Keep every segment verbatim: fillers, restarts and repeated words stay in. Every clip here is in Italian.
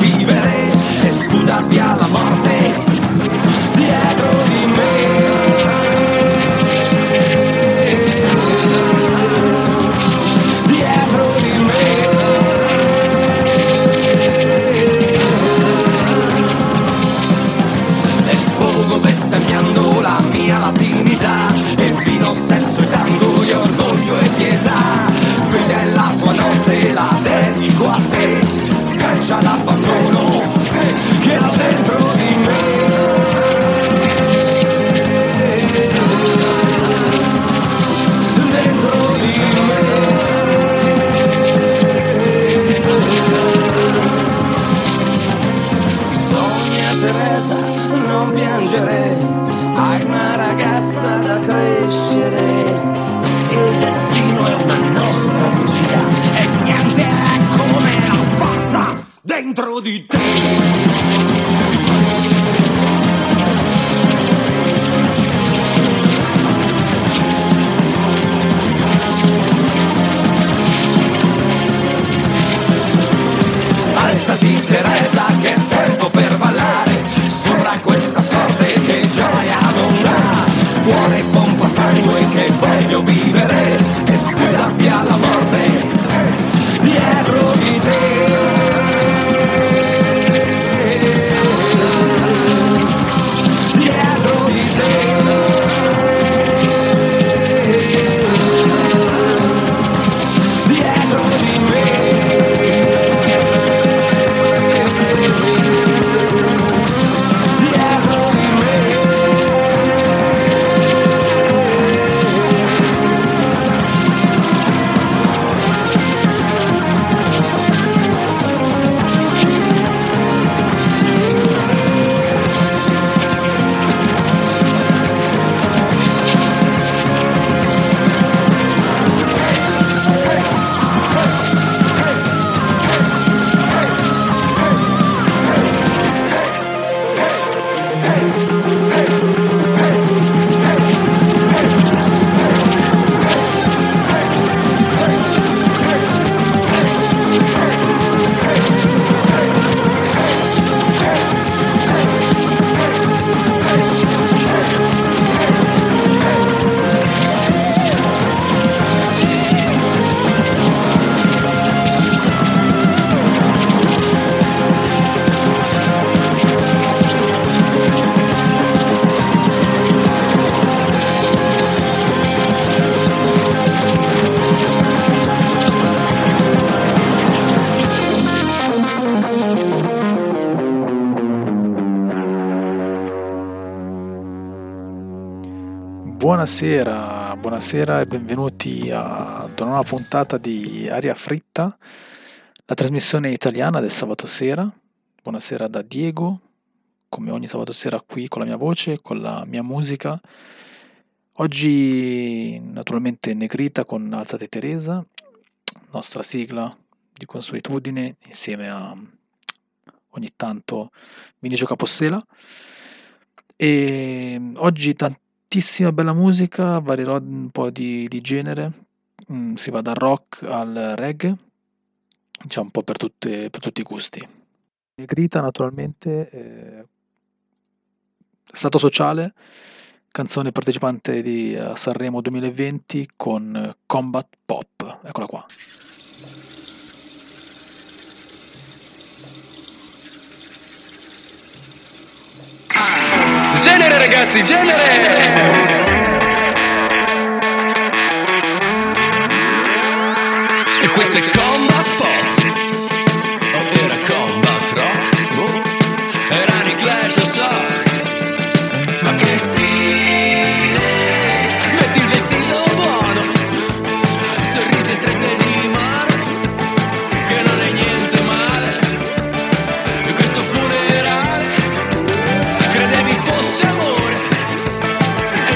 vivere e sputa via la morte dietro di me. Dietro di me. E sfogo bestemmiando la mia latinità, e vino, sesso e tango, di orgoglio e pietà. Vede la tua notte, la dedico a te, schiaccia l'abbandono che ho dentro di me. Dentro di me. Sogna Teresa, non piangere, hai una ragazza da crescere. Il destino è una nostra bugia e niente è come la forza dentro di te. Alzati Teresa, che è tempo per ballare sopra questa sorte che gioia non dà. Cuore pompa sangue che voglio vivere e sputa via la morte dietro di te. Dietro di te. Dietro di me. Buonasera, buonasera e benvenuti ad una nuova puntata di Aria Fritta, la trasmissione italiana del sabato sera. Buonasera da Diego, come ogni sabato sera qui con la mia voce, con la mia musica. Oggi naturalmente Negrita con Alzate Teresa, nostra sigla di consuetudine, insieme a ogni tanto Vinicio Capossela. E oggi tanti Tantissima bella musica, varierò un po' di, di genere, mm, si va dal rock al reggae, c'è un po' per, tutte, per tutti i gusti. Negrita naturalmente, eh, Stato Sociale, canzone partecipante di uh, Sanremo duemilaventi con Combat Pop, eccola qua. Genere ragazzi, genere! E questo è Combat Pop. Oh, era Combat Rock? Oh, erano i Clash, lo so. Ma che stile! Metti il vestito buono, sorrisi e strette di mano, che non è niente male. E questo funerale credevi fosse amore,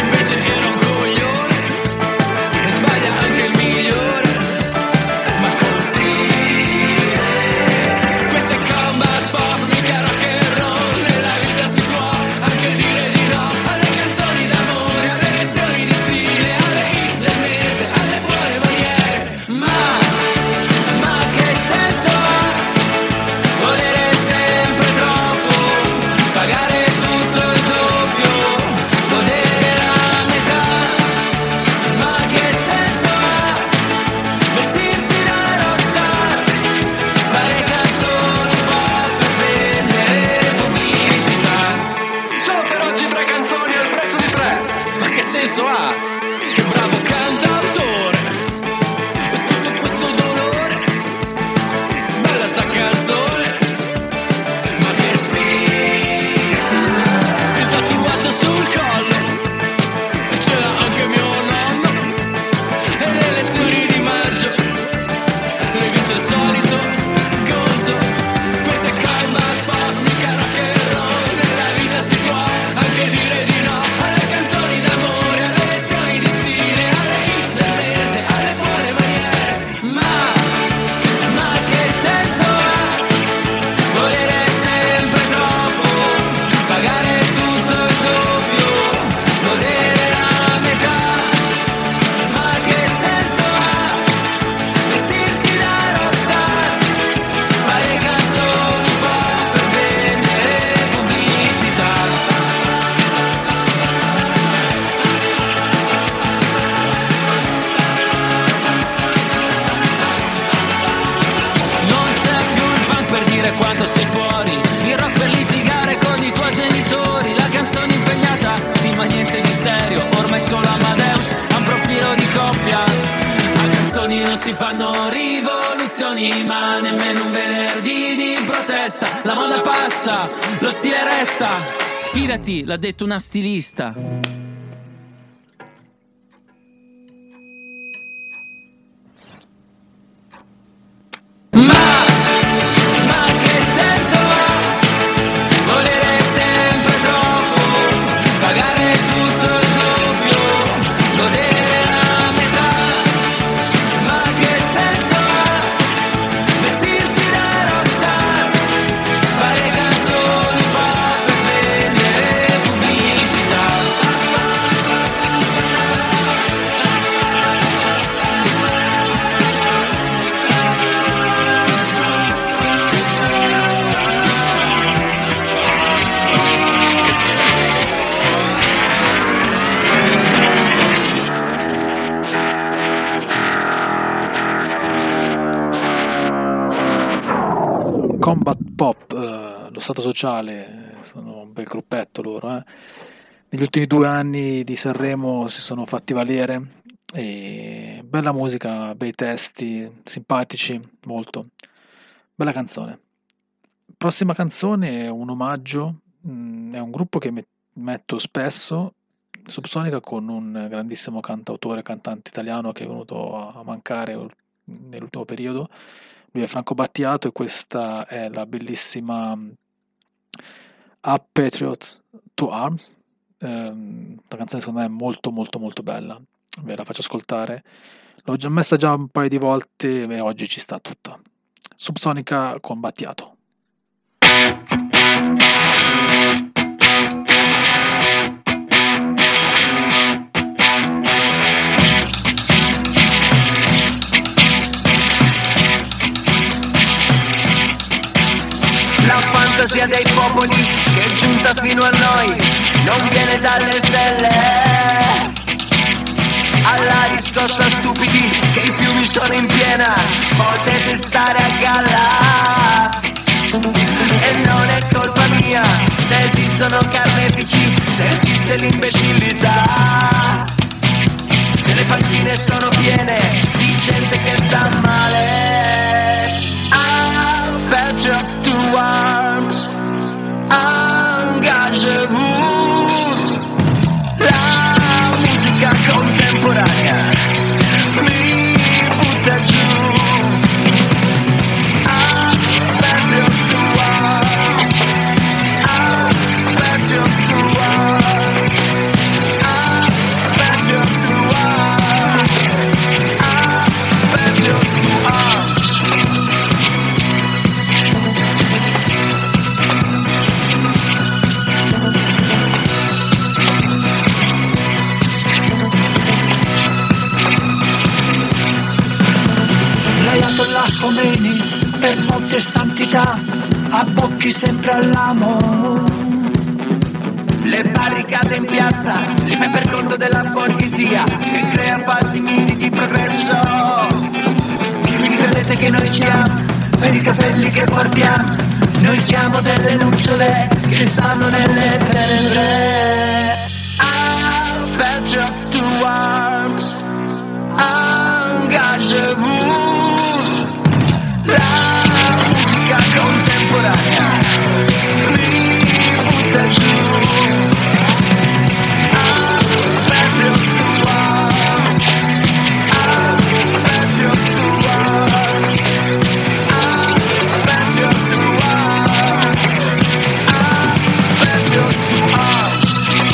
segni, ma nemmeno un venerdì di protesta. La moda passa, lo stile resta. Fidati, l'ha detto una stilista. Combat Pop, eh, lo Stato Sociale, sono un bel gruppetto loro. Eh. Negli ultimi due anni di Sanremo si sono fatti valere, e bella musica, bei testi, simpatici, molto. Bella canzone. Prossima canzone è un omaggio, mh, è un gruppo che met- metto spesso, Subsonica, con un grandissimo cantautore, cantante italiano che è venuto a mancare ul- nell'ultimo periodo. Lui è Franco Battiato e questa è la bellissima mm, A Patriot to Arms. Ehm, la canzone secondo me è molto molto molto bella, ve la faccio ascoltare. L'ho già messa già un paio di volte e oggi ci sta tutta. Subsonica con Battiato. La fantasia dei popoli che è giunta fino a noi non viene dalle stelle. Alla riscossa stupidi che i fiumi sono in piena, potete stare a galla. E non è colpa mia se esistono carnefici, se esiste l'imbecillità, se le panchine sono piene di gente che sta male. Ah, Patriots to arms, engagez-vous. La musica contemporanea mi butta giù. Ah, Patriots to arms, ah, Patriots to arms, ah, Patriots to arms, ah, Patriots to arms. L'Ayatollah Khomeini per molte santità abbocchi sempre all'amo. Le barricate in piazza li fai per conto della borghesia che crea falsi miti di progresso. Chi credete che noi siamo? Per i capelli che portiamo noi siamo delle lucciole che stanno nelle tenebre. Ah, Patriots to arms, engagez-vous. La musica contemporanea mi butta giù. Ah, Patriots to arms, ah, Patriots to arms, ah, Patriots to arms, ah, Patriots to arms.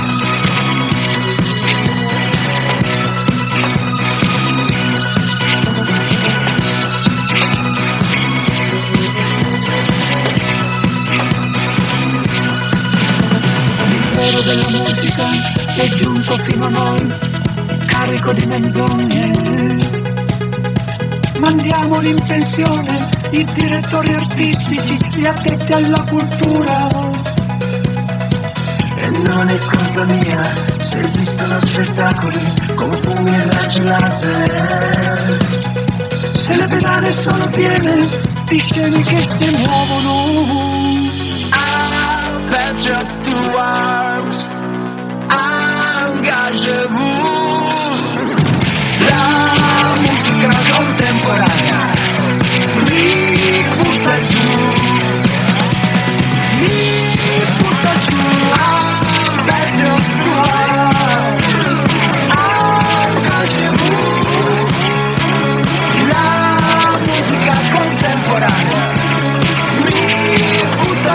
L'impero della musica è giunto fino a noi, carico di menzogne. Mandiamoli in pensione i direttori artistici, gli addetti alla cultura. E non è colpa mia se esistono spettacoli con fumi e raggi laser. Se le pedane sono piene di scene che si muovono. Ah, Patriots to arms, engagez-vous. La musica contemporanea mi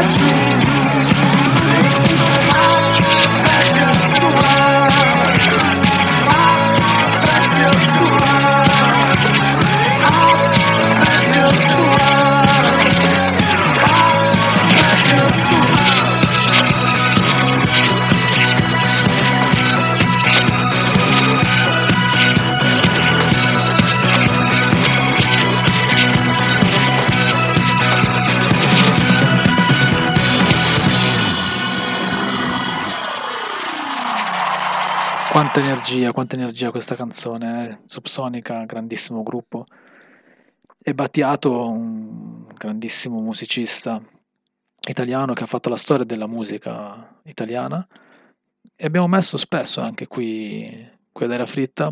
Quanta energia, quanta energia questa canzone, eh. Subsonica, grandissimo gruppo. E Battiato, un grandissimo musicista italiano che ha fatto la storia della musica italiana. E abbiamo messo spesso anche qui, qui ad Aria Fritta.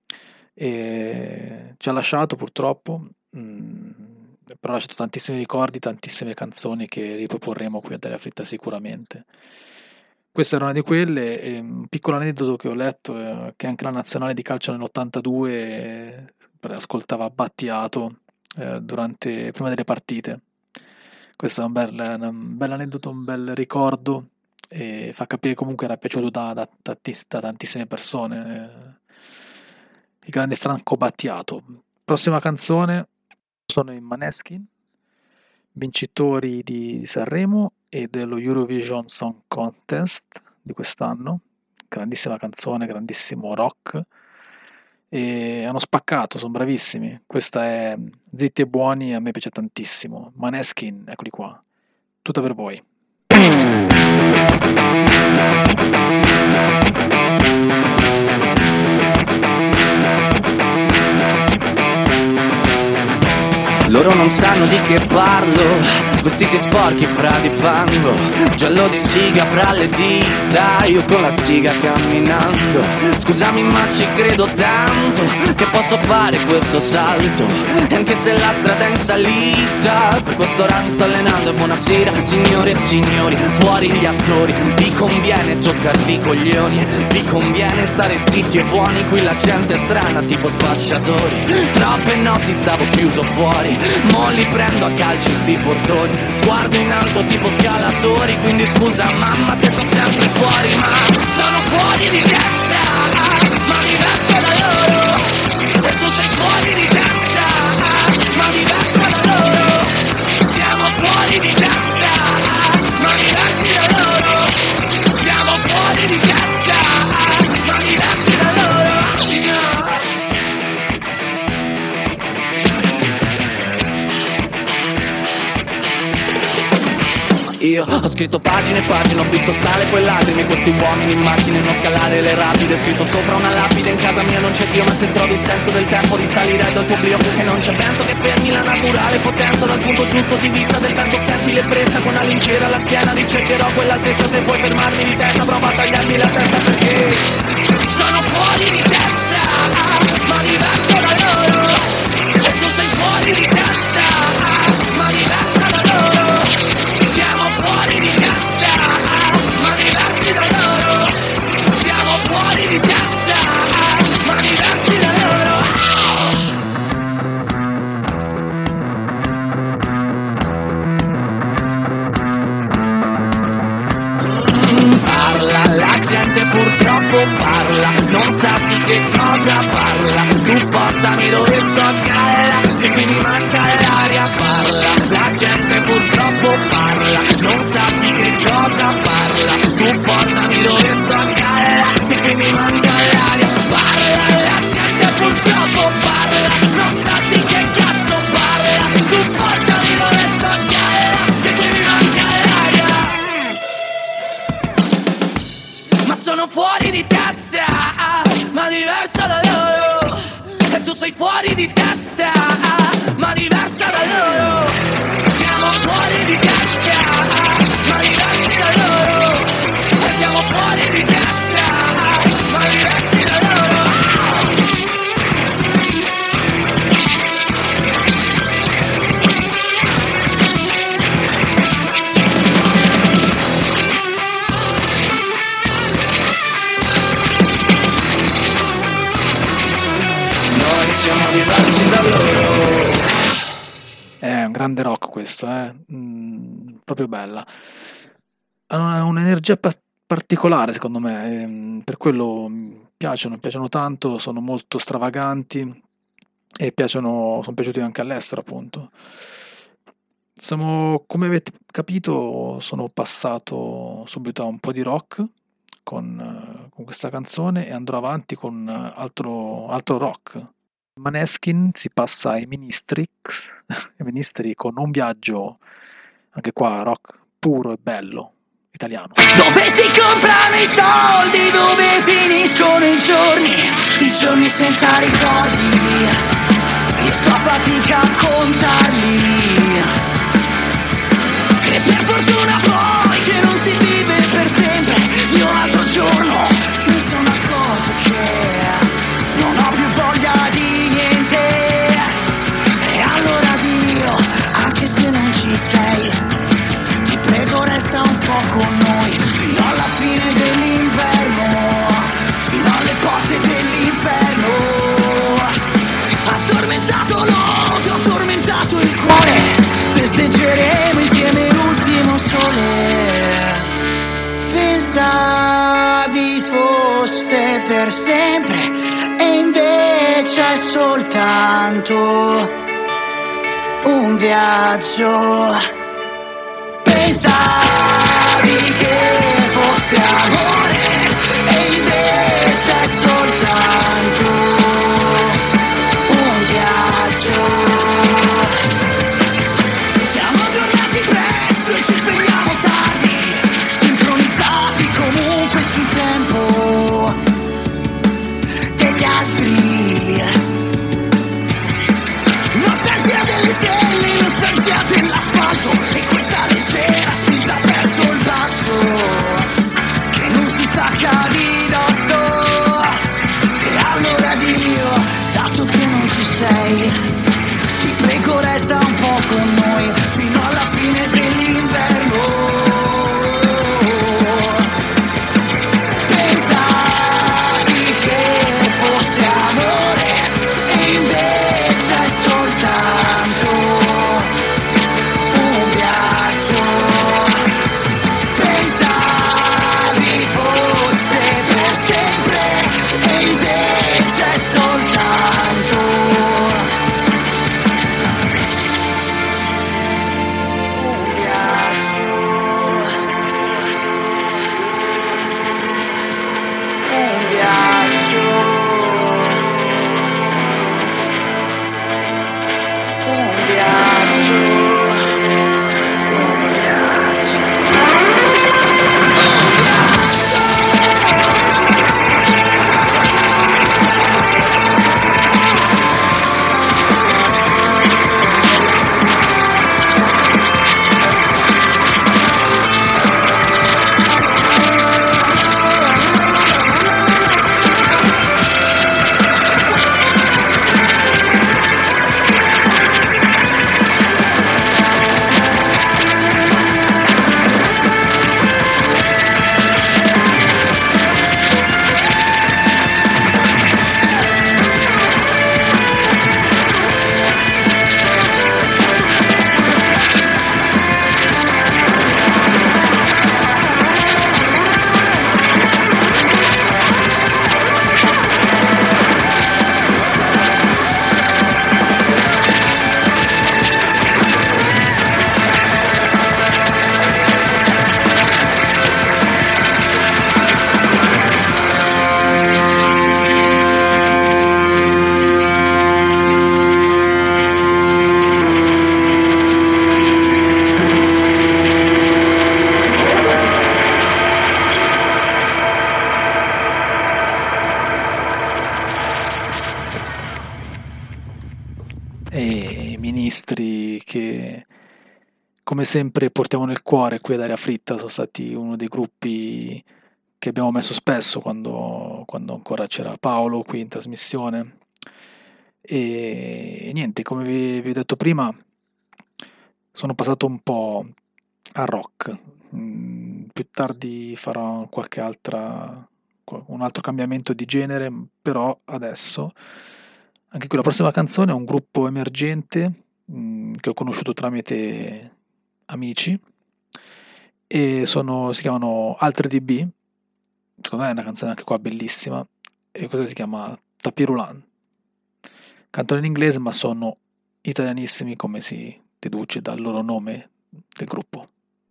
E ci ha lasciato purtroppo, mm, però ha lasciato tantissimi ricordi, tantissime canzoni che riproporremo qui ad Aria Fritta sicuramente. Questa era una di quelle, e un piccolo aneddoto che ho letto, eh, che anche la nazionale di calcio nell'ottantadue eh, ascoltava Battiato eh, durante, prima delle partite. Questo è un bel, un bel aneddoto, un bel ricordo, e fa capire comunque era piaciuto da, da, da, da tantissime persone. Eh, il grande Franco Battiato. Prossima canzone sono i Maneskin, vincitori di Sanremo e dello Eurovision Song Contest di quest'anno. Grandissima canzone, grandissimo rock, e hanno spaccato, sono bravissimi. Questa è Zitti e Buoni, a me piace tantissimo. Maneskin, eccoli qua, tutta per voi. Loro non sanno di che parlo, vestiti sporchi fra di fango, giallo di siga fra le dita, io con la siga camminando. Scusami ma ci credo tanto che posso fare questo salto, e anche se la strada è in salita, per questo ora mi sto allenando. E buonasera signore e signori, fuori gli attori, vi conviene toccarvi i coglioni, vi conviene stare zitti e buoni, qui la gente è strana tipo spacciatori. Troppe notti stavo chiuso fuori, mo li prendo a calci sti portoni, sguardo in alto tipo scalatori, quindi scusa mamma se sono sempre fuori, ma sono fuori di testa, ma diverso da loro, e tu sei fuori di testa, ma diverso da loro, siamo fuori di testa, ma diversi da loro, siamo fuori di testa, ma diversi da loro. Io ho scritto pagine e pagine, ho visto sale poi lacrime, questi uomini in macchine, non scalare le rapide, scritto sopra una lapide, in casa mia non c'è Dio, ma se trovi il senso del tempo risalirai dal tuo oblio, e non c'è vento che fermi la naturale potenza, dal punto giusto di vista del vento senti l'ebbrezza, con la lincera alla schiena ricercherò quell'altezza, se vuoi fermarmi di testa prova a tagliarmi la testa, perché sono fuori di testa, ma diverso da loro, e tu sei fuori di testa, ma diversa da loro, siamo fuori di testa, ma diversi da loro, siamo fuori di testa, ma diversi da loro. Parla, la gente purtroppo parla, non sa di che cosa parla, tu portami dove sto a galla, e qui mi manca l'aria, parla, la gente purtroppo parla, non sa di che cosa parla, tu portami dove sto a galla, e qui mi manca l'aria, parla, la gente purtroppo parla, non sa di che cazzo parla, tu portami dove sto a galla, e qui mi manca l'aria. Ma sono fuori di testa, ma diversa da loro, e tu sei fuori di testa, ma diversa da loro, siamo fuori di testa, ma diversi da loro, e siamo fuori di testa, ma diversi da loro. Siamo diversi da loro. È un grande rock questo, eh. Mm, proprio bella. Ha un'energia pa- particolare secondo me, ehm, per quello mi piacciono, piacciono tanto, sono molto stravaganti e piacciono, sono piaciuti anche all'estero appunto. Siamo, come avete capito, sono passato subito a un po' di rock con, eh, con questa canzone e andrò avanti con eh, altro, altro rock. Maneskin si passa ai Ministrix, ai Ministri con un viaggio, anche qua rock puro e bello, italiano. Dove si comprano i soldi, dove finiscono i giorni, i giorni senza ricordi, riesco a fatica a contarli. E per fortuna poi che non si vive per sempre, io l'altro giorno mi sono accorto che non ho più voglia di niente. E allora Dio, anche se non ci sei, ti prego resta un po' con noi, fino alla fine dell'inverno, fino alle porte dell'inferno. Addormentato l'odio, addormentato il cuore, festeggeremo insieme l'ultimo sole. Pensavi fosse per sempre e invece è soltanto un viaggio. Pensavi che fosse amore e invece è soltanto un viaggio. Siamo tornati presto e ci svegliamo tardi, sincronizzati comunque sul tempo degli altri. Nostalgia delle stelle, nostalgia dell'asfalto e questa leggera spinta verso il basso che non si stacca di dosso. E allora Dio, dato che non ci sei, ti prego resta un po' con noi fino alla fine dell'inverno. Pensavi che fosse amore e invece è soltanto un viaggio. Pensavi fosse per sempre e invece è soltanto un viaggio. Un viaggio. Un viaggio. Un viaggio. E i ministri che, come sempre, portiamo nel cuore qui ad Aria Fritta sono stati uno dei gruppi che abbiamo messo spesso quando, quando ancora c'era Paolo qui in trasmissione. E niente, come vi, vi ho detto prima, sono passato un po' al rock. Mm, più tardi farò qualche altra, qual- un altro cambiamento di genere, però adesso, anche qui la prossima canzone è un gruppo emergente mm, che ho conosciuto tramite amici e sono, si chiamano Altre D B. Secondo me è una canzone anche qua bellissima, e questa si chiama Tapis Roulant. Cantano in inglese ma sono italianissimi, come si deduce dal loro nome del gruppo.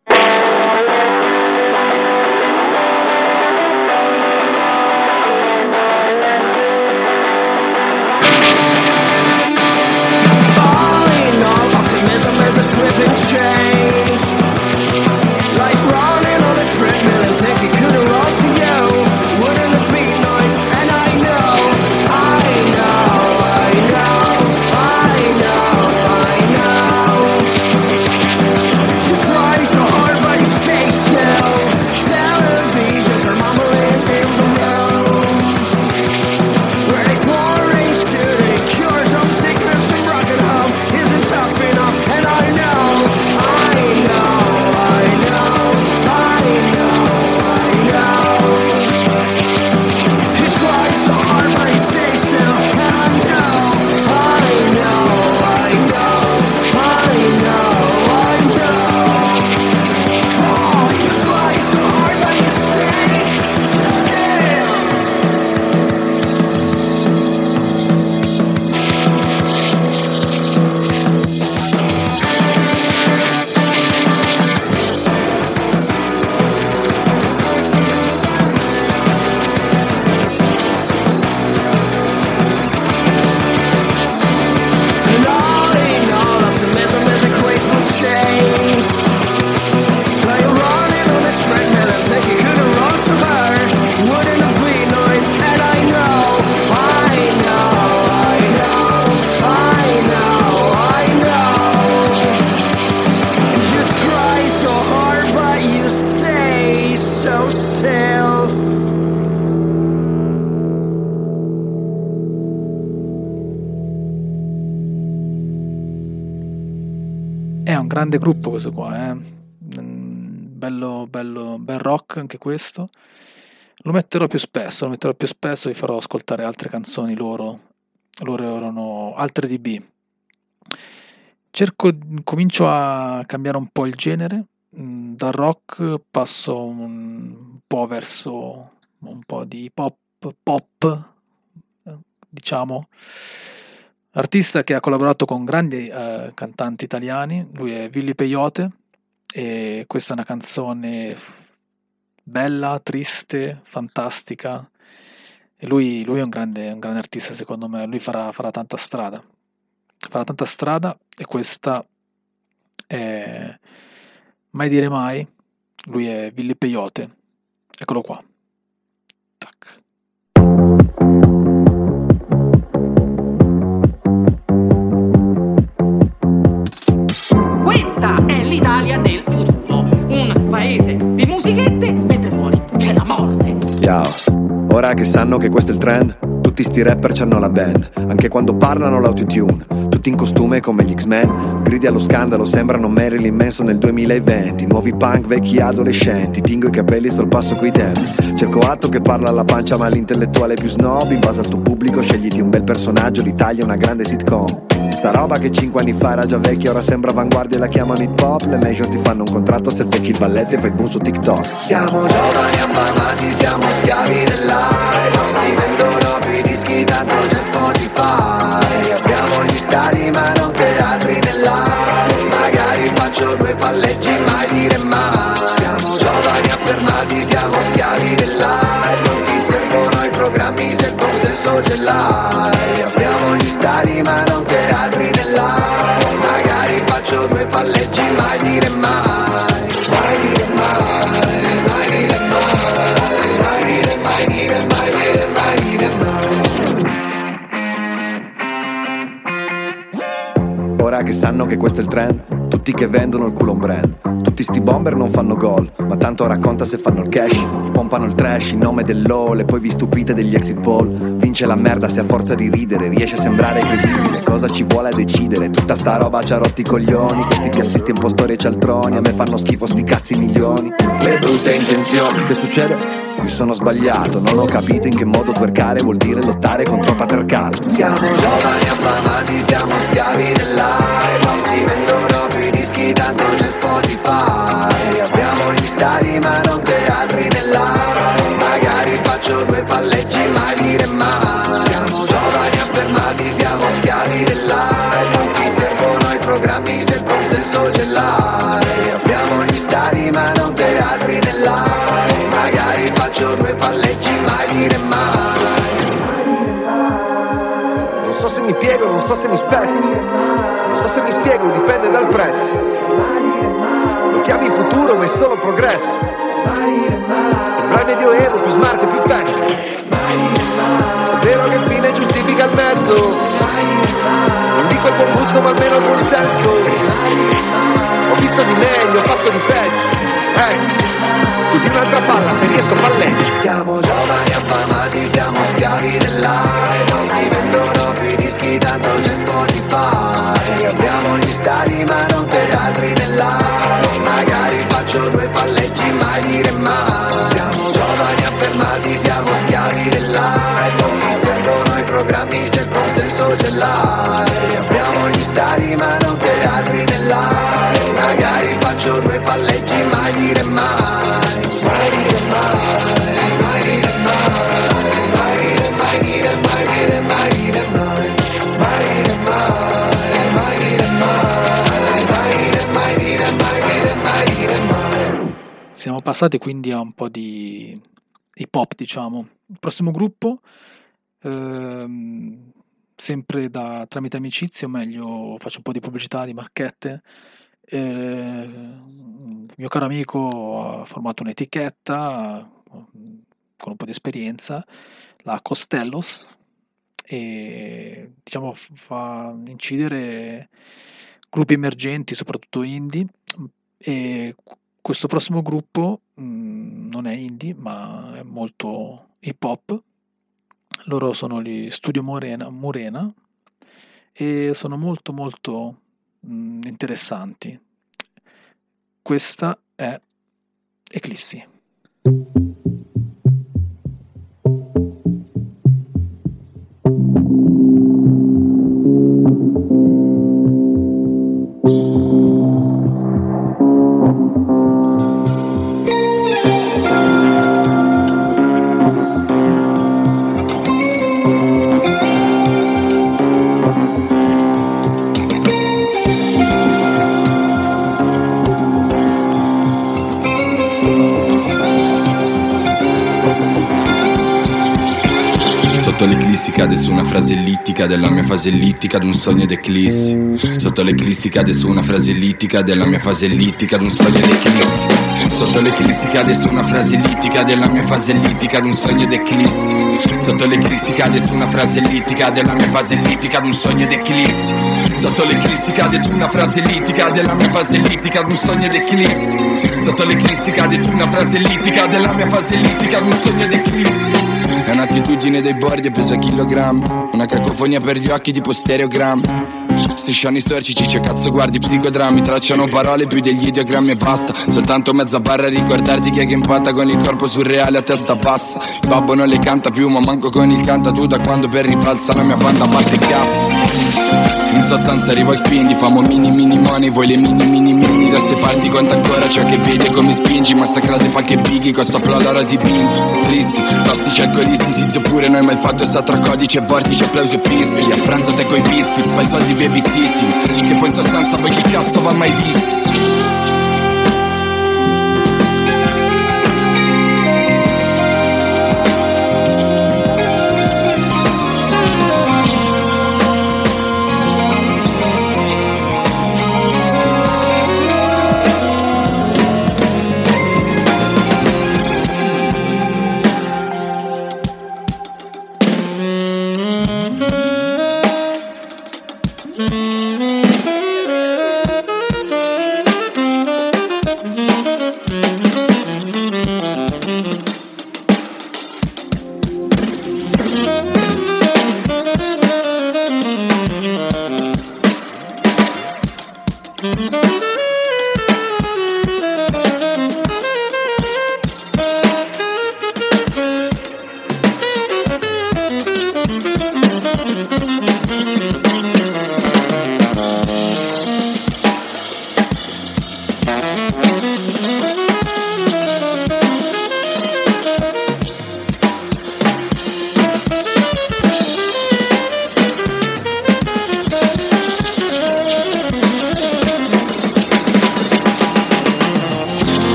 All in all, optimism is a slipping change. Like running on a treadmill and think it could have run to you. Wouldn't it be nice? And I know, I know, I know, I know, I know. You try so hard but you stay still. Televisions are mumbling in the room. Where they pour a student cures of sickness and rocket home isn't tough enough. And I know, I know, I know, I know, I know. You try so hard but you stay still. And I know, I know, I know, I know, I know. Oh, you try so hard but you stay still. And all in all, optimism is a grateful change. Like running on a treadmill and think you could have run to her. Wouldn't it be nice? And I know, I know, I know, I know, I know. You try so hard but you stay so still. È un grande gruppo questo qua, eh. Mm, bello, bello, bel rock anche questo. Lo metterò più spesso, lo metterò più spesso, vi farò ascoltare altre canzoni loro. Loro erano Altre D B. Cerco, comincio a cambiare un po' il genere. Mm, dal rock passo un po' verso un po' di pop, pop, eh, diciamo. Artista che ha collaborato con grandi eh, cantanti italiani, lui è Villy Peyote, e questa è una canzone bella, triste, fantastica, e lui, lui è un grande, un grande artista secondo me, lui farà, farà tanta strada, farà tanta strada, e questa è Mai dire mai, lui è Villy Peyote, eccolo qua. Tac. Questa è l'Italia del futuro, un paese di musichette mentre fuori c'è la morte. Ciao, ora che sanno che questo è il trend, tutti sti rapper c'hanno la band, anche quando parlano l'autotune, tutti in costume come gli X-Men, gridi allo scandalo, sembrano Marilyn Manson nel duemilaventi, nuovi punk, vecchi adolescenti, tingo i capelli, sto al passo coi tempi, cerco atto che parla alla pancia ma l'intellettuale più snob, in base al tuo pubblico scegliti un bel personaggio, l'Italia è una grande sitcom. Sta roba che cinque anni fa era già vecchia, ora sembra avanguardia e la chiamano hip hop. Le major ti fanno un contratto se azzecchi il balletto e fai il boom su TikTok. Siamo giovani affamati, siamo schiavi dell'arte. Non si vendono più i dischi, tanto c'è Spotify. Apriamo gli stadi ma non teatri nell'aria. Magari faccio due palleggi, mai dire mai. Siamo giovani affermati, siamo schiavi dell'arte. Non ti servono i programmi se il tuo senso ce l'hai. Apriamo gli stadi ma non teatri nell'aria. Magari faccio due palleggi, mai dire mai. Mai dire mai, mai dire mai. Mai dire mai, dire mai, dire mai, dire mai. Ora che sanno che questo è il trend, tutti che vendono il culo un brand, tutti sti bomber non fanno gol, ma tanto racconta se fanno il cash, pompano il trash in nome dell'O L e poi vi stupite degli exit poll. Vince la merda se a forza di ridere riesce a sembrare credibile, cosa ci vuole a decidere, tutta sta roba ci ha rotti i coglioni, questi piazzisti impostori e cialtroni, a me fanno schifo sti cazzi milioni. Le brutte intenzioni. Che succede? Mi sono sbagliato, non ho capito in che modo twerkare vuol dire lottare contro il patriarcato. Siamo giovani affamati, siamo schiavi dell'aria. Non si vendono più i dischi, tanto c'è Spotify. Apriamo gli altri nell'aria. Magari faccio due palleggi, mai dire mai. Non so se mi piego, non so se mi spezzo, non so se mi spiego, dipende dal prezzo. Lo chiami futuro ma è solo progresso. Sembra il medioevo, più smart e più fashion. Se è vero che il fine giustifica il mezzo, non dico il buon gusto ma almeno il buon senso. Ho visto di meglio, ho fatto di peggio. Ecco, tu di un'altra palla, se riesco palleggio. Siamo giovani affamati, siamo schiavi dell'hype. Non si vendono più i dischi, tanto c'è Spotify. Apriamo gli stadi ma non teatri nell'aria. Magari faccio due palleggi, mai dire mai. Siamo giovani affermati, siamo schiavi dell'hype. Non ti servono i programmi se il consenso ce l'hai. Apriamo gli stadi ma non teatri nell'aria. Magari faccio due palleggi, mai dire mai. Mai dire mai, mai dire mai. Mai dire mai, dire mai, dire mai, dire mai. Mai dire mai, mai dire mai. Mai dire mai, dire mai, dire mai, dire mai. Siamo passati quindi a un po' di hip hop, diciamo. Il prossimo gruppo, ehm, sempre da, tramite amicizie, o meglio faccio un po' di pubblicità, di marchette. Eh, il mio caro amico ha formato un'etichetta con un po' di esperienza, la Costellos, e diciamo fa incidere gruppi emergenti, soprattutto indie, e questo prossimo gruppo mh, non è indie ma è molto hip hop. Loro sono gli Studio Morena, Morena e sono molto molto mh, interessanti. Questa è Eclissi. Sotto l'eclissi cade su una frase ellittica della mia fase ellittica d'un sogno d'eclissi. Sotto l'eclissi cade su una frase ellittica della mia fase ellittica d'un sogno d'eclissi. Sotto l'eclissi cade su una frase ellittica della mia fase ellittica d'un sogno d'eclissi. Sotto l'eclissi cade su una frase ellittica della mia fase ellittica d'un sogno d'eclissi. Sotto l'eclissi cade su una frase ellittica della mia fase ellittica d'un sogno d'eclissi. Sotto l'eclissi cade su una frase ellittica della mia fase ellittica d'un sogno d'eclissi. È un'attitudine dei bordi e pesa chilogrammi. Una cacofonia per gli occhi tipo stereogrammi. Strisciano istorici, c'è cazzo guardi psicodrammi. Tracciano parole più degli ideogrammi e basta. Soltanto mezza barra a ricordarti chi è che impatta con il corpo surreale a testa bassa. Il babbo non le canta più ma manco con il canta tu. Da quando per rifalsa la mia banda batte gas. In sostanza arrivo al quindi famo mini mini money. Voi le mini mini mini da ste parti conta ancora ciò che vedi e come spingi. Massacrate pacche bighi con sto flow allora si bindi. Tristi, tossici alcolisti, sizio pure noi ma il fatto sta tra codice e vortice, applausi e pischi. A pranzo te coi biscuits, fai soldi babysitting. Che poi in sostanza poi chi cazzo va mai visto.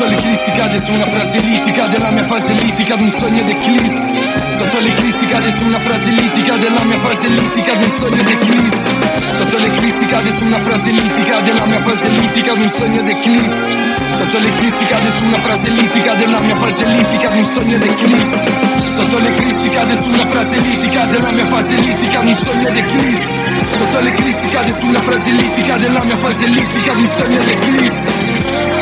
Sotto l'eclissi cade su una frase litica della mia fase litica d'un sogno d'eclissi. Sotto l'eclissi cade su una frase litica della mia fase litica d'un sogno d'eclissi. Sotto l'eclissi cade su una frase litica della mia fase litica d'un sogno d'eclissi. Sotto l'eclissi cade su una frase litica della mia fase litica d'un sogno d'eclissi. Sotto l'eclissi cade su una frase litica della mia fase litica d'un sogno d'eclissi. Sotto l'eclissi cade su una frase litica della mia fase litica d'un sogno d'eclissi.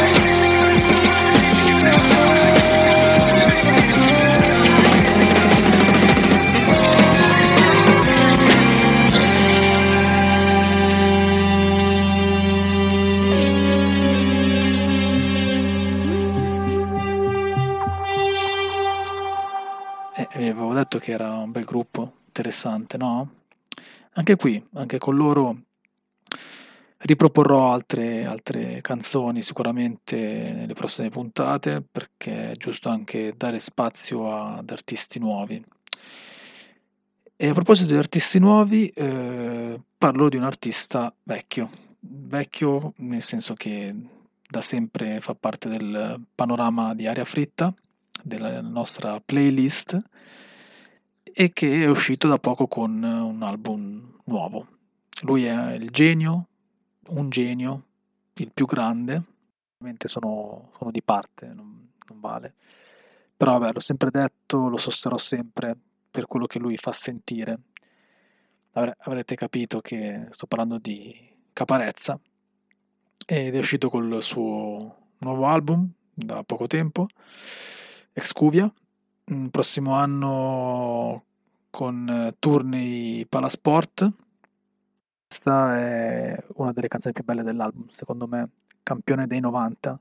Avevo detto che era un bel gruppo, interessante, no? Anche qui, anche con loro riproporrò altre, altre canzoni sicuramente nelle prossime puntate, perché è giusto anche dare spazio ad artisti nuovi. E a proposito di artisti nuovi, eh, parlo di un artista vecchio, vecchio nel senso che da sempre fa parte del panorama di Aria Fritta, della nostra playlist, e che è uscito da poco con un album nuovo. Lui è il genio, un genio, il più grande. Ovviamente sono, sono di parte, non, non vale. Però vabbè, l'ho sempre detto, lo sosterrò sempre per quello che lui fa sentire. Avre- avrete capito che sto parlando di Caparezza, ed è uscito col suo nuovo album da poco tempo, Excuvia. Il prossimo anno con tour nei Palasport. Questa è una delle canzoni più belle dell'album, secondo me, campione dei novanta.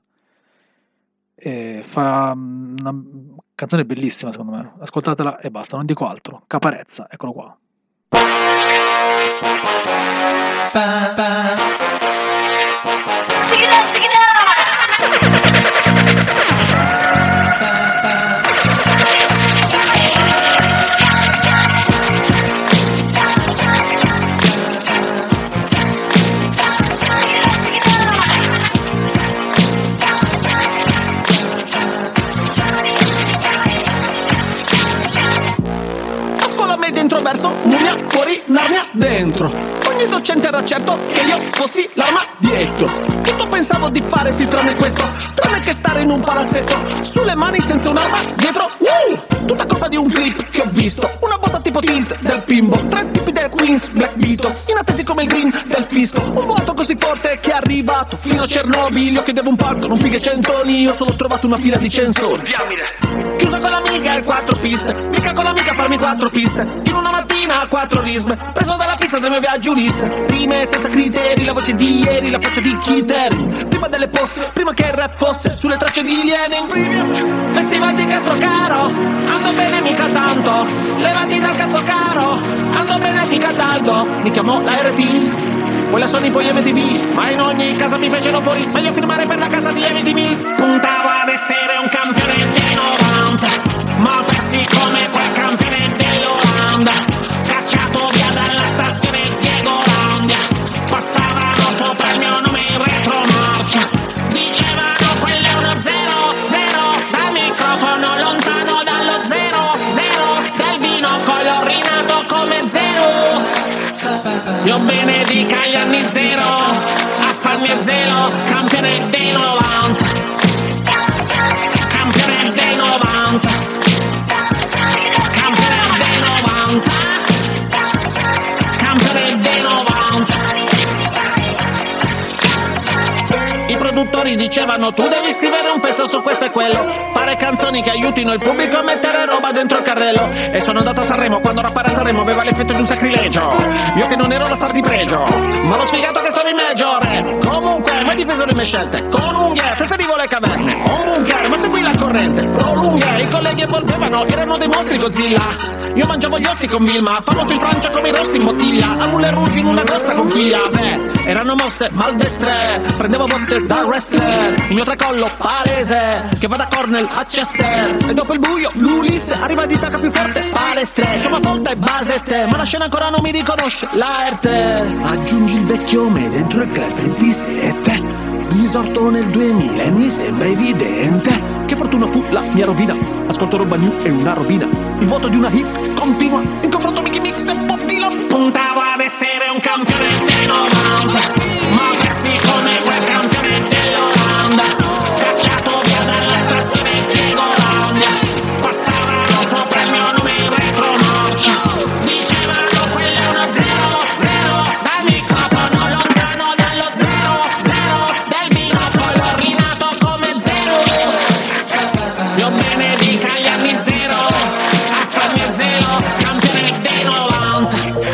E fa una canzone bellissima, secondo me. Ascoltatela e basta, non dico altro. Caparezza, eccolo qua. Pa, pa. Verso Mugna, fuori Narnia, dentro. Ogni docente era certo che io fossi l'arma dietro. Tutto pensavo di fare sì tranne questo, tranne che stare in un palazzetto sulle mani senza un'arma dietro. uh! Tutta colpa di un clip che ho visto, una botta tipo tilt del Pimbo, tre tipi del Queens, Black Beatles, inattesi come il green del fisco. Un vuoto così forte che è arrivato fino a Chernobyl. Io chiedevo un palco, non fighe centoni, io solo ho trovato una fila di censori. Chiuso con l'amica e quattro piste, mica con l'amica farmi quattro piste. In una mattina quattro risme, preso dalla pista del mio viaggio Ulisse. Rime senza criteri, la voce di ieri, la faccia di Kiteri. Prima delle posse, prima che il rap fosse sulle tracce di Lenin. Festival di Castrocaro, ando bene mica tanto. Levati dal cazzo caro, ando bene di Cataldo. Mi chiamò la R T, poi la Sony, poi M T V. Ma in ogni casa mi fecero fuori, meglio firmare per la casa di M T V. Puntavo ad essere un campione dei novanta, ma persi come quel campione dell'Olanda. Cacciato via dalla stazione Diego Landia, passavano sopra il mio nome in retromarcia. Dicevano quello è uno zero zero, dal microfono lontano dallo zero zero, del vino colorinato come zero. Io benedica gli anni zero, a farmi zero, campione dei novanta, campione dei novanta, campione dei novanta, campione dei novanta. I produttori dicevano tu devi scrivere un pezzo su questo e quello, fare canzoni che aiutino il pubblico a mettere roba dentro il carrello. E sono andato a Sanremo quando rappare a Sanremo aveva l'effetto di un sacrilegio. Io che non ero la star di pregio, ma l'ho sfigato che stavo in maggiore. Comunque mai difeso le mie scelte, con unghie preferivo le caverne. Un bunker ma seguì la corrente, pro lunghe. I colleghi evolvevano, erano dei mostri Godzilla. Io mangiavo gli ossi con Vilma, famoso in Francia come i rossi in bottiglia. A Moulin Rouge in una grossa conchiglia. Beh, erano mosse maldestre, prendevo botte da wrestler. Il mio tracollo palese, che va da Cornell a Chester. E dopo il buio l'Ulisse arriva di tacca più forte, palestre come Fonda e Basette. Ma la scena ancora non mi riconosce, l'arte. Aggiungi il vecchio me dentro il club ventisette. Risorto nel duemila e mi sembra evidente che fortuna fu la mia rovina. Ascolto roba new e una robina. Il vuoto di una hit continua. In confronto Mickey Mix e Bob Dylan. Puntavo ad essere un campione dei novanta, ma persi come quel campione dell'Olanda. Cacciato via dalla stazione Gringolandia. Passavano sopra il mio nome in retromarcia. Dicevano quello è uno zero, zero. Dal microfono lontano dallo zero, zero. Del binocolo rinato come zero. Io benedica gli anni zero. A farmi zero, campione dei novanta.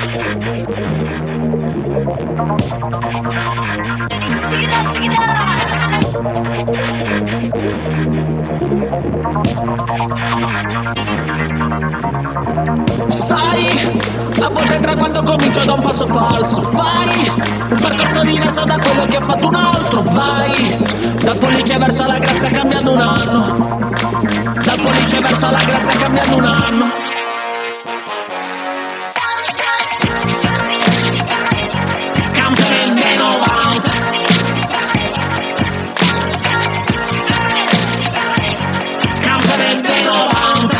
Sai, a volte tra quando comincio da un passo falso. Fai un percorso diverso da quello che ha fatto un altro. Vai dal pollice verso la grazia cambiando un anno. Dal pollice verso la grazia cambiando un anno. Campione dei novanta. Campione dei novanta.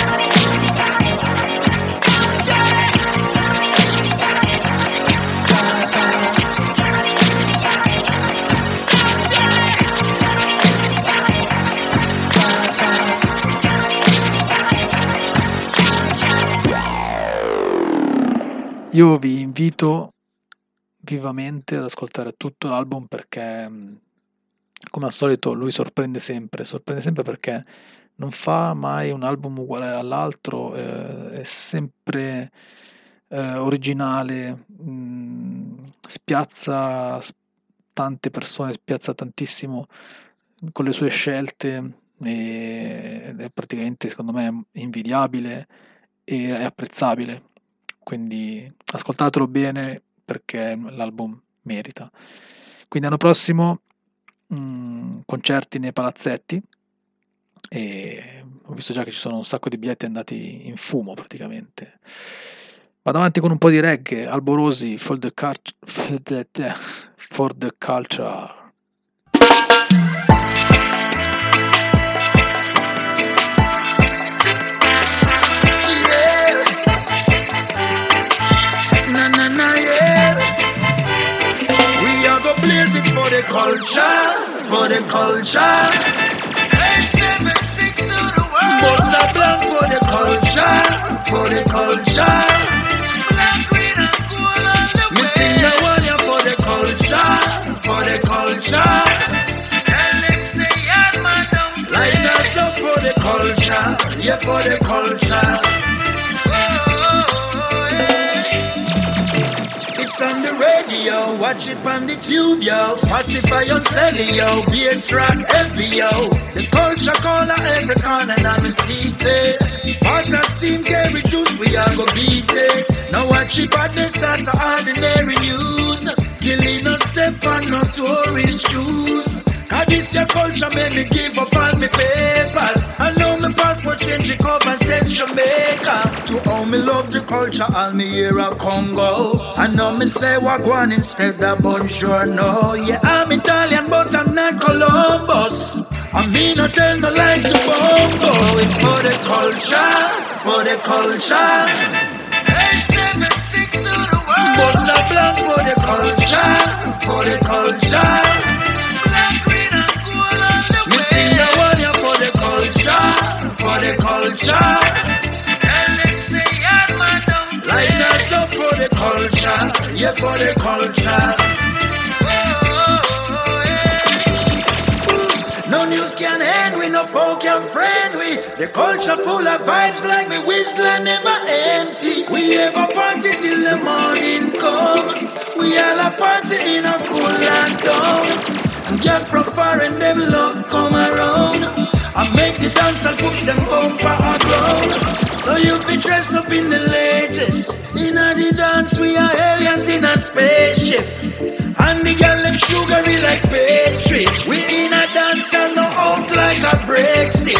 Io vi invito vivamente ad ascoltare tutto l'album perché, mh, come al solito, lui sorprende sempre, sorprende sempre perché non fa mai un album uguale all'altro, eh, è sempre eh, originale, mh, spiazza s- tante persone, spiazza tantissimo con le sue scelte e- ed è praticamente, secondo me, invidiabile e è apprezzabile. Quindi ascoltatelo bene perché l'album merita. Quindi l'anno prossimo mh, concerti nei palazzetti e ho visto già che ci sono un sacco di biglietti andati in fumo praticamente. Vado avanti con un po' di reggae, Alborosi for the, cult- for the, for the culture. Na na na yeah. We are go blaze it for the culture, for the culture. eight seven six to the world. Busta Blanc for the culture, for the culture. Black, green and gold on the way. Missing the one here for the culture, for the culture. L M C and Madam light us up for the culture, yeah for the culture. It's on the radio, watch it on the tube, yo. Spotify on Celly, yo. Bass rock heavy, yo. The culture corner every corner, and I'm a seat there. Water, steam, carry juice, we are go beat it. Now watch it, but they start to ordinary news. Killing no step on no tourist shoes. Cause this your culture made me give up all my papers. I know my passport change the cover says Jamaica. To all me love the culture, all me hear a Congo. I know me say Wagwan instead of Buongiorno. Yeah, I'm Italian but I'm not Columbus. I mean I tell no lie to Bongo. It's for the culture, for the culture. eight seven six to the world. Busta Blanc for the culture, for the culture. For the culture, L X A and Madam light us up for the culture, yeah for the culture. Oh, yeah. No news can end, we no folk can friend we. The culture full of vibes like me whistle and never empty. We have a party till the morning come. We all a party in a full and down. And get from far and them love come around. I make the dance and push them bumper around. So you be dressed up in the latest. In a the dance we are aliens in a spaceship. And the girl them sugary like pastries. We in a dance and no out like a Brexit.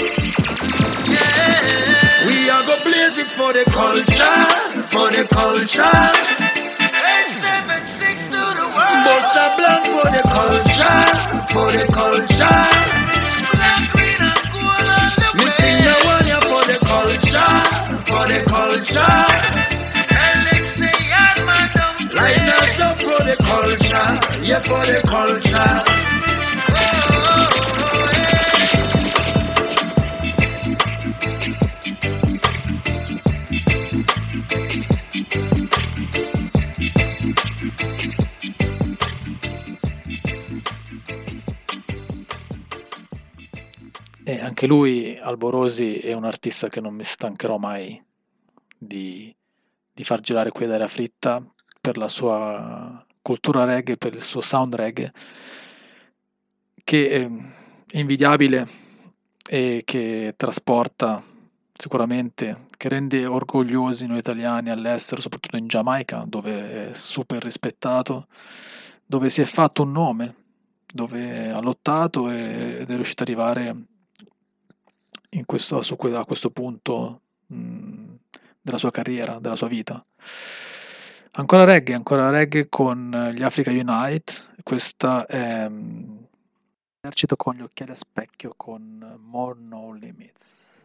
Yeah. We are go blaze it for the culture, for the culture. eight seven six to the world. Busta Blanc for the culture, for the culture. Me sing the one yeah for the culture, for the culture. Line us up for the culture, yeah for the culture. E anche lui, Alborosi, è un artista che non mi stancherò mai di, di far girare qui ad Aria Fritta per la sua cultura reggae, per il suo sound reggae, che è invidiabile e che trasporta sicuramente, che rende orgogliosi noi italiani all'estero, soprattutto in Giamaica, dove è super rispettato, dove si è fatto un nome, dove ha lottato e- ed è riuscito ad arrivare in questo, su que- a questo punto mh, della sua carriera, della sua vita. Ancora reggae, ancora reggae con eh, gli Africa Unite. Questa è mh, Esercito con gli occhiali a specchio con eh, More No Limits.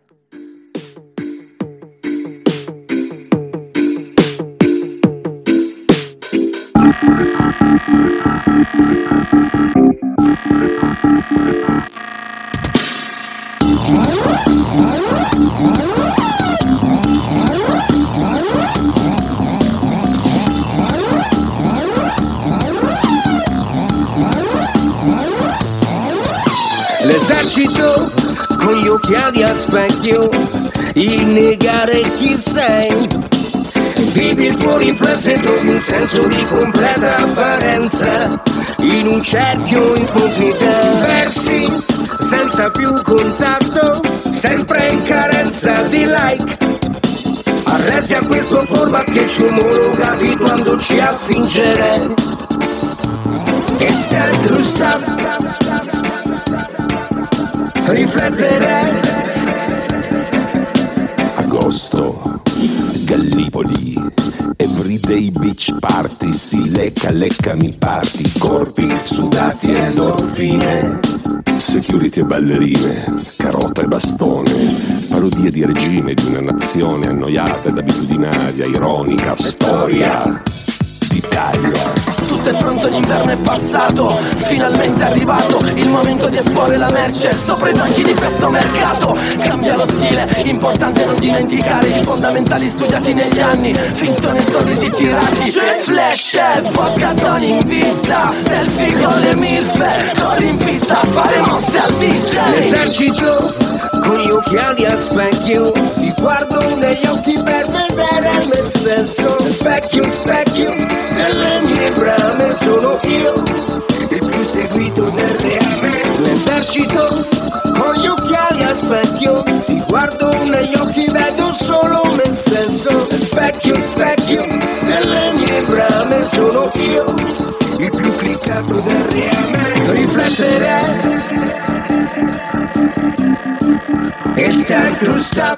L'esercito con gli occhiali a specchio, il negare chi sei. Vivi il tuo riflesso e trovi un senso di completa apparenza in un cerchio incognito. Versi senza più contatto, sempre in carenza di like. Arresi a questo format che ci omologa abituandoci a fingere. It's time to stop. Riflettere. Agosto, Gallipoli, everyday beach party, si lecca lecca mi party, corpi sudati e endorfine, security e ballerine, carota e bastone, parodie di regime di una nazione annoiata ed abitudinaria, ironica, storia d'Italia. Tutto è pronto, l'inverno è passato, finalmente è arrivato il momento di esporre la merce sopra i banchi di questo mercato. Cambia lo stile, importante non dimenticare i fondamentali studiati negli anni, finzione e sorrisi tirati, flash e vodka don in vista, selfie con le milfe, corri in pista a fare mosse al D J. L'esercito con gli occhiali al specchio, ti guardo negli occhi per vedere me stesso. Specchio, specchio, nelle mie brame sono io, il più seguito del reame. L'esercito con gli occhiali al specchio, ti guardo negli occhi, vedo solo me stesso. Specchio, specchio, nelle mie brame sono io, il più cliccato del reame. Riflettere. It's time to stop.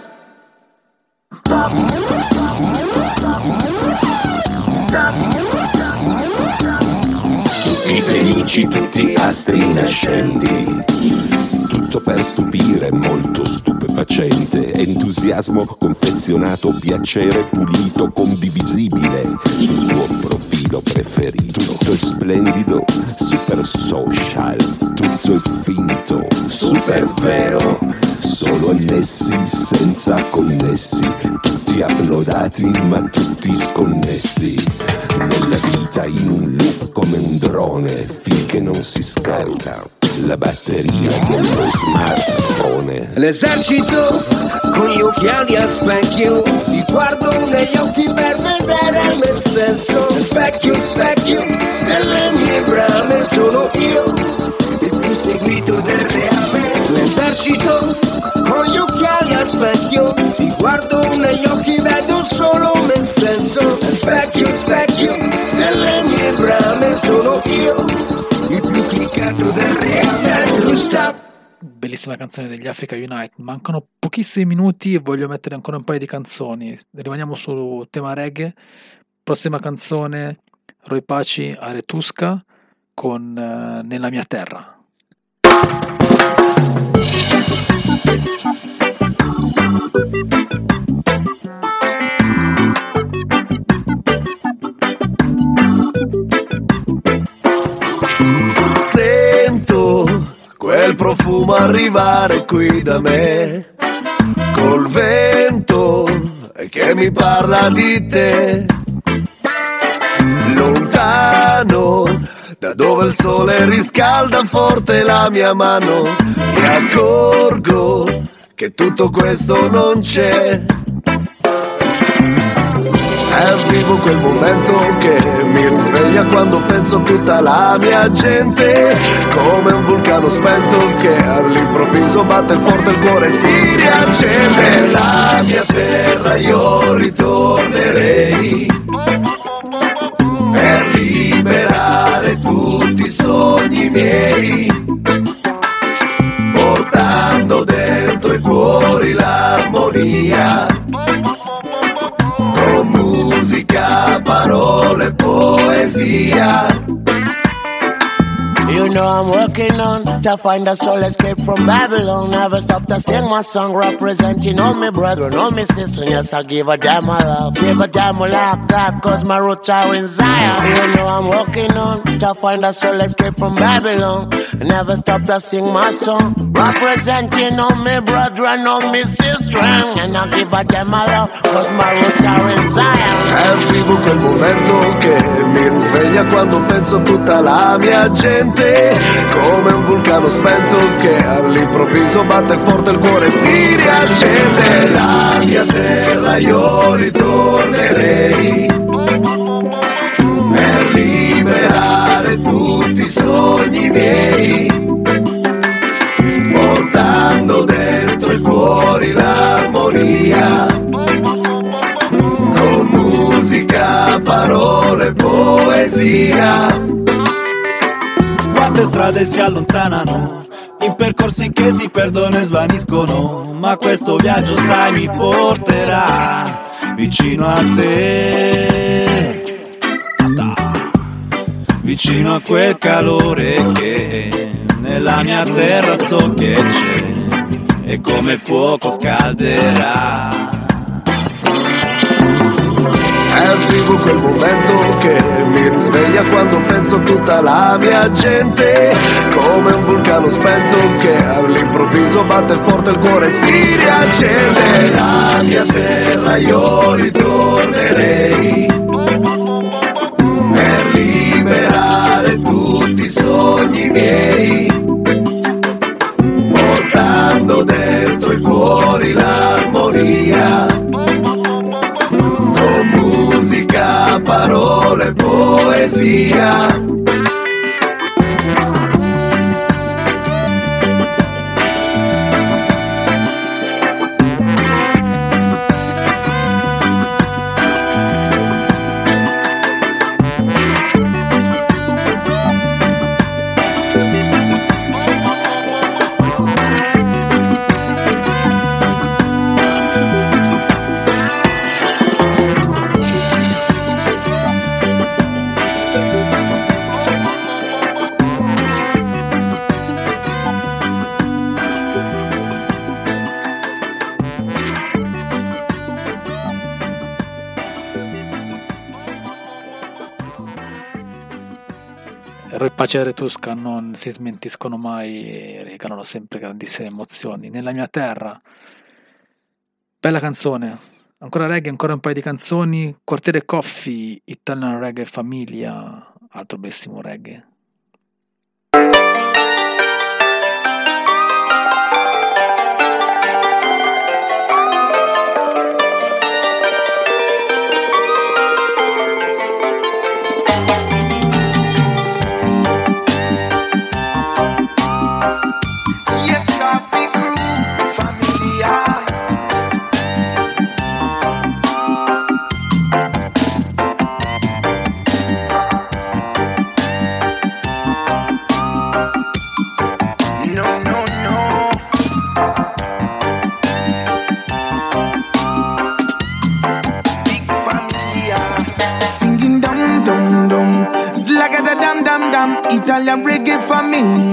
Tutti felici, tutti astri nascenti, tutto per stupire, molto stupefacente, entusiasmo confezionato, piacere pulito, condivisibile sul tuo profilo preferito. Tutto è splendido, super social, tutto è finto, super vero, solo annessi senza connessi, tutti uploadati ma tutti sconnessi, nella vita in un loop come un drone, finché non si scarica la batteria dello smartphone. L'esercito con gli occhiali al specchio, ti guardo negli occhi per vedere me stesso. Specchio, specchio, nelle mie brame sono io, il più seguito del reame. L'esercito con gli occhiali al specchio, ti guardo negli occhi, vedo solo me stesso. Specchio, specchio, nelle mie brame sono io, il più cliccato del reame. Bellissima canzone degli Africa Unite. Mancano pochissimi minuti e voglio mettere ancora un paio di canzoni. Rimaniamo sul tema reggae. Prossima canzone, Roy Paci, Aretusca con uh, Nella mia terra. Quel profumo arrivare qui da me, col vento che mi parla di te, lontano da dove il sole riscalda forte la mia mano, mi accorgo che tutto questo non c'è. È vivo quel momento che mi risveglia quando penso a tutta la mia gente, come un vulcano spento che all'improvviso batte forte il cuore e si riaccende. Nella mia terra io ritornerei per liberare tutti i sogni miei, portando dentro e fuori l'armonia, con musica, parole, poesia. You know I'm working on to find a soul escape from Babylon. Never stop to sing my song representing all my brethren, all my sisters. Yes, I'll give a damn a love, give a damn a like that, cause my roots are in Zion. You know I'm working on to find a soul escape from Babylon. Never stop to sing my song representing all my brethren, all my sisters. And I'll give a damn a love, cause my roots are in Zion. È vivo quel momento che mi risveglia quando penso a tutta la mia gente, come un vulcano spento che all'improvviso batte forte il cuore e si riaccende. La mia terra io ritornerei per liberare tutti i sogni miei, portando dentro e fuori l'armonia, con musica, parole, poesia. Quante strade si allontanano, in percorsi che si perdono e svaniscono, ma questo viaggio sai mi porterà vicino a te, vicino a quel calore che nella mia terra so che c'è e come fuoco scalderà. È vivo quel momento che mi risveglia quando penso a tutta la mia gente, come un vulcano spento che all'improvviso batte forte il cuore e si riaccende. La mia terra io ritornerei per liberare tutti i sogni miei, portando dentro e fuori l'armonia, con musica, parole, poesia. Roy Pace e Tusca non si smentiscono mai e regalano sempre grandissime emozioni. Nella mia terra, bella canzone, ancora reggae, ancora un paio di canzoni. Quartiere Coffee, Italian Reggae Famiglia, altro bellissimo reggae.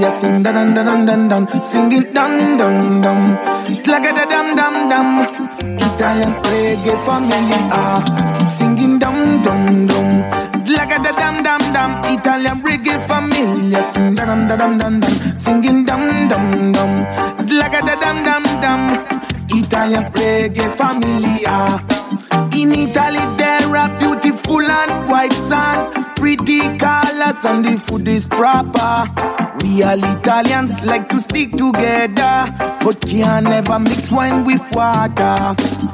familiar, sing da dum da dum dum dum, singing dum dum dum, slagga da dum dum dum. Italian reggae familiar, singing dum dum dum, slagga da dum dum dum. Italian reggae familiar, sing da dum da dum dum dum, singing dum dum dum, slagga da dum dum dum. Italian reggae familiar. In Italy there are beautiful and white sand, pretty colors and the food is proper. We all Italians like to stick together, but can never mix wine with water.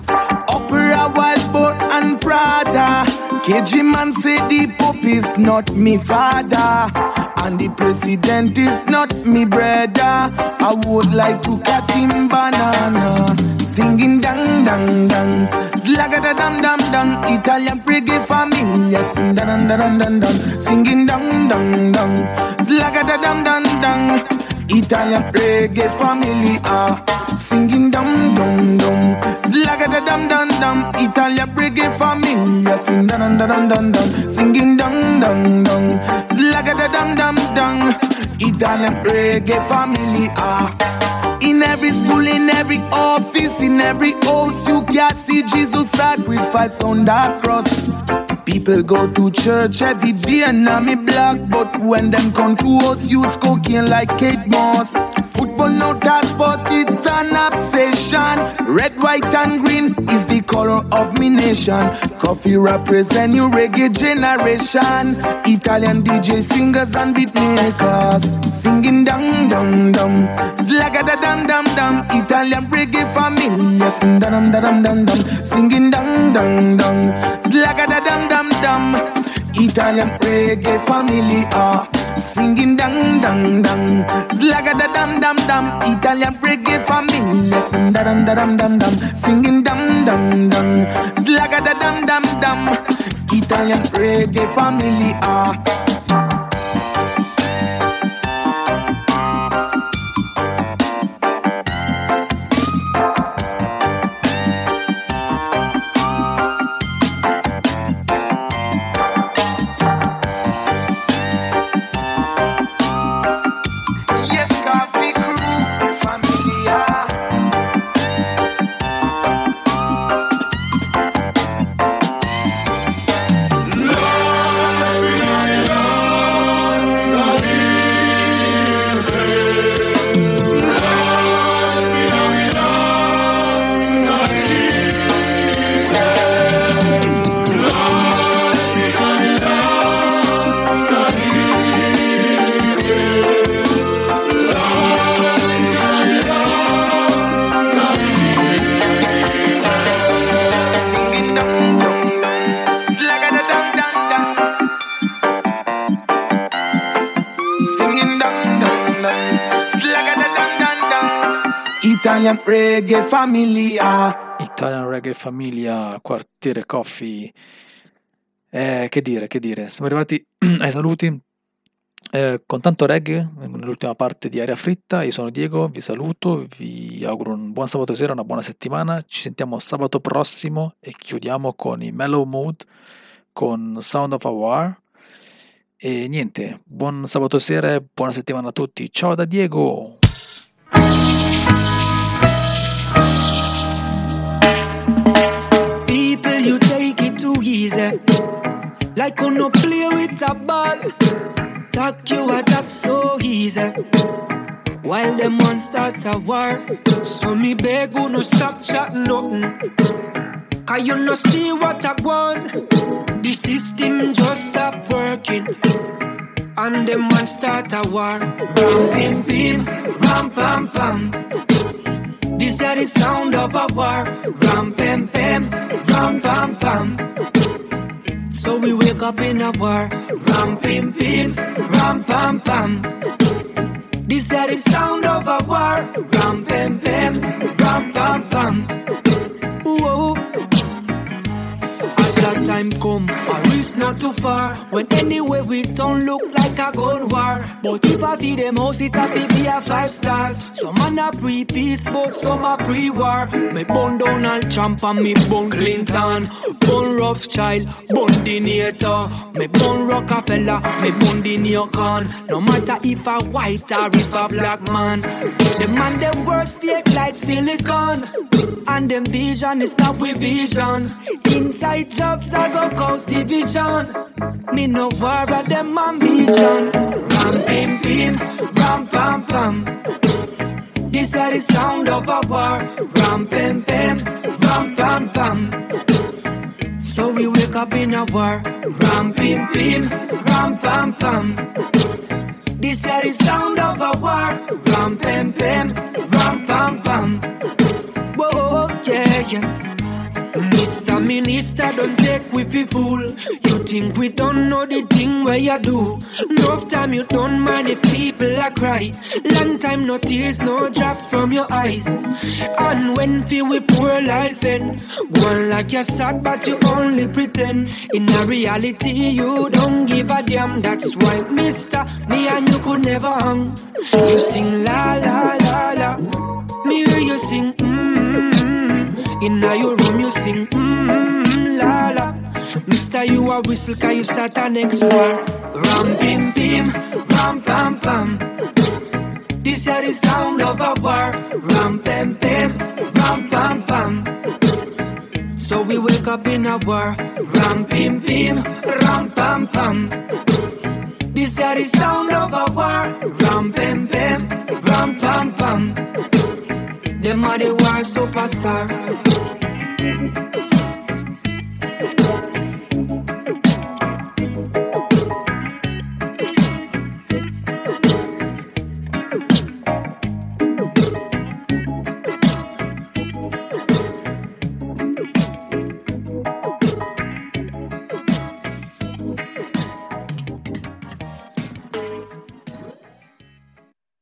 Opera, Wild Boar and Prada, K G man say the Pope is not me father, and the president is not me brother. I would like to cut him banana, singing dang dang dang, slagga da dum dum dum. Italian reggae familiar, sing da dum da dum dum dum, singing dang dang dang, slagga da dum dum dum. Italian reggae familiar, singing dum dum dum, slagga da dum dum dum. Italian reggae familiar, sing da dum da dum dum dum, singing dum dum dum, slagga da dum dum dum. Italian reggae familiar. In every school, in every office, in every house, you can see Jesus sacrifice on that cross. People go to church every day and I'm a black, but when them come to us, use cocaine like Kate Moss. Football not a sport, it's an obsession. Red, white and green is the color of me nation. Coffee represent new reggae generation. Italian D J singers and beat makers, singing dum dum dum, slagga da dum dum dum. Italian reggae familiar, sing da dum da dum dum dum, singing dum dum dum, slagga da dum dum dum. Italian reggae familiar, singing dang dang dang, slagga da dum dum dum. Italian reggae familiar, sing da dum da dum dum dum, singing dum dum dum, slagga da dum dum dum. Italian reggae familiar. Italian reggae familia. Italian reggae familia, quartiere Coffee. Eh, che dire, che dire. Siamo arrivati ai saluti. Eh, con tanto reggae, nell'ultima parte di Aria Fritta, io sono Diego, vi saluto, vi auguro un buon sabato sera, una buona settimana. Ci sentiamo sabato prossimo e chiudiamo con i Mellow Mood con Sound of a War. E niente, buon sabato sera e buona settimana a tutti. Ciao da Diego! People, you take it too easy, like you no play with a ball. Talk you attack so easy, while them one start a war. So me beg you no stop chat nothing, cause you no see what I want. The system just stop working, and them one start a war. Ram pim pim, ram pam pam. This is the sound of a war. Ram pam pam, ram pam pam. So we wake up in a war. Ram pim pim, ram pam pam. This is the sound of a war. Ram pam pam, ram pam pam. Whoa. As that time come, I will it's not too far. When anywhere we don't look like a gun war. But if I feed them house, it a be a five stars. Some man a pre-peace, but some a pre-war. Me bun Donald Trump and me bun Clinton. Bun Rothschild, bun Dinator. Me bun Rockefeller, me bun the neocon. No matter if a white or if a black man. The man them worst fake like silicon. And them vision is not with vision. Inside jobs I go cause division. Me no war at them ambition. Ram pim pim, ram pam pam. This is the sound of a war. Ram pim pim, ram pam pam. So we wake up in a war. Ram pim pim, ram pam pam. This is the sound of a war. Ram pim pim, ram pam pam. Whoa, yeah, yeah. Mister Minister, don't take we fi fool. You think we don't know the thing where you do. Enough time you don't mind if people are cry. Long time no tears, no drop from your eyes. And when feel we poor life end, one like you're sad but you only pretend. In a reality you don't give a damn. That's why mister, me and you could never hang. You sing la la la la. Me hear you sing mmm. In your room you sing mmm la la. Mister you a whistle cause you start a next war. Ram pim pim, ram pam pam. This is the sound of a war. Ram pim pim, ram pam pam. So we wake up in a war. Ram pim pim, ram pam pam. This is the sound of a war. Ram pim pim, ram pam pam. Them are the war superstar.